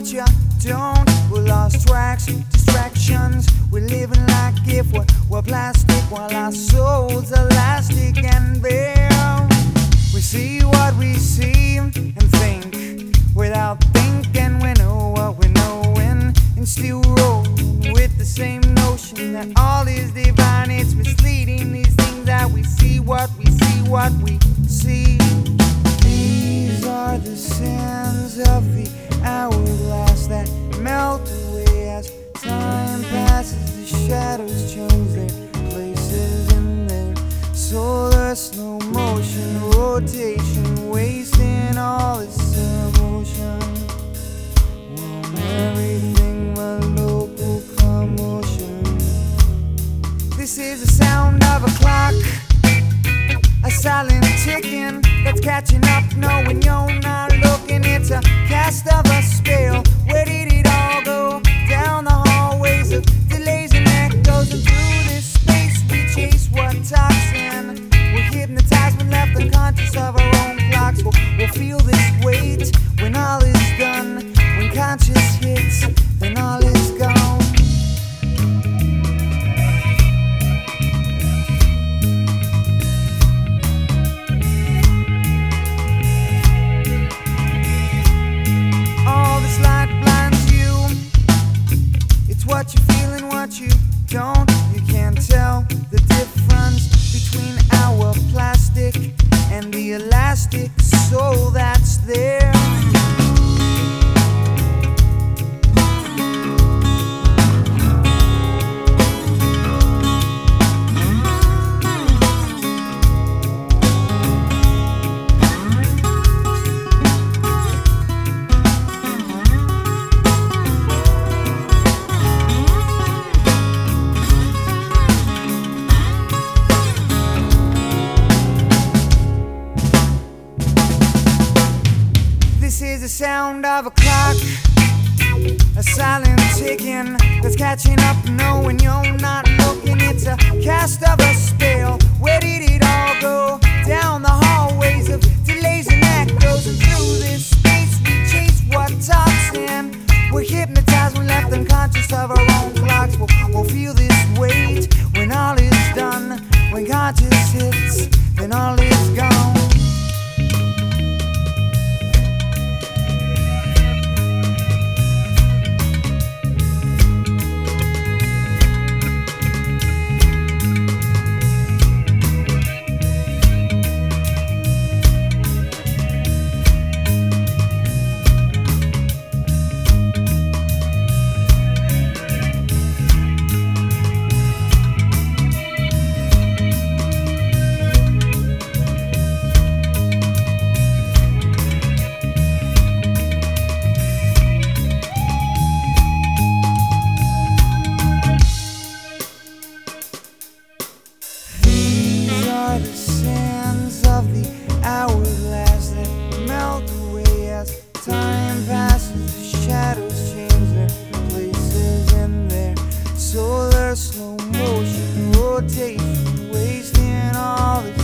what you don't. We're lost tracks, distractions. We're living like if we're plastic, while our souls are elastic and bare. We see what we see and think without thinking. We know what we're knowing and still rolling with the same notion that all is divine. It's misleading, these things that we see, what we see, what we see. These are the sands of the hourglass that melt away as time passes. The shadows change their places in their solar slow motion rotation, wasting all its emotion. Everything but local commotion. This is the sound of a clock, a silent ticking that's catching up, knowing you're not looking. It's a cast of a spell. Where did it all go? Down the hallways of delays and echoes, and through this space we chase what toxin. We're hypnotized when left unconscious of our own clocks. We'll feel this weight when all is done. When conscious hits, then all is gone. What you feel and what you don't. You can't tell the difference between our plastic and the elastic soul that's there. This is the sound of a clock, a silent ticking that's catching up, knowing you're not looking. It's a cast of a spell. Where did it all go? Down the hallways of delays and echoes, and through this space we chase what talks in. We're hypnotized when left unconscious of our own clocks. We'll feel this weight when all is done. When conscious hits, then all is gone. The sands of the hourglass that melt away as time passes. The shadows change their places in their solar slow motion rotation, wasting all the